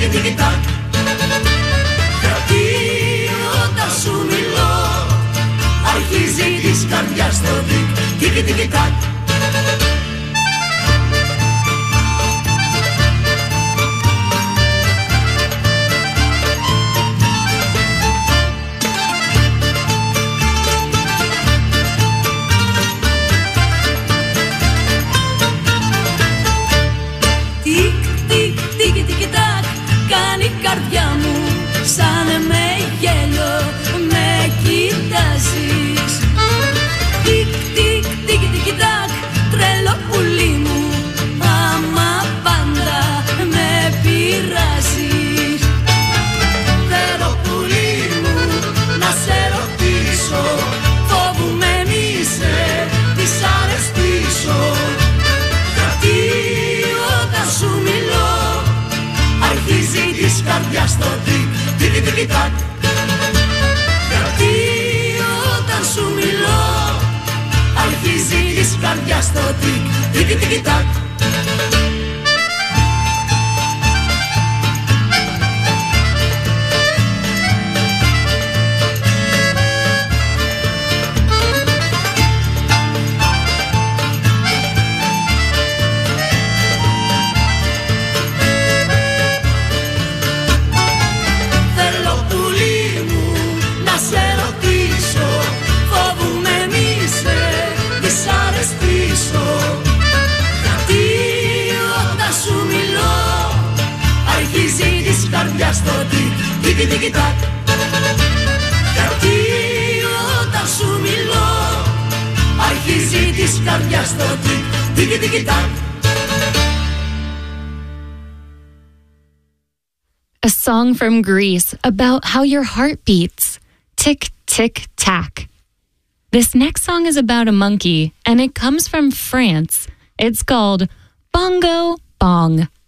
τικι-τικι-τακ. Γιατί όταν σου μιλώ αρχίζει της καρδιάς το τικ, τικι-τικι-τακ. Κάνει η καρδιά μου σαν με γέλιο, με κοιτάζεις. Τικ, τικ, τικ, τικ, τακ, τρελό πουλί μου, άμα πάντα με πειράζεις. Θέλω πουλί μου να σε ρωτήσω, φοβούμαι μη σε δυσαρεστήσω. Γιατί όταν σου μιλώ αρχίζει της καρδιάς το τικ, τικι-τικι-τακ. Γιατί όταν σου μιλώ αρχίζει της καρδιάς το τικ, τικι-τικι-τακ. Στο τικ, τικι-τικι-τακ. Γιατί όταν σου μιλώ αρχίζει της καρδιάς το τικ, τικι-τικι-τακ. A song from Greece about how your heart beats. Tick, tick, tack. This next song is about a monkey, and it comes from France. It's called Bongo Bong.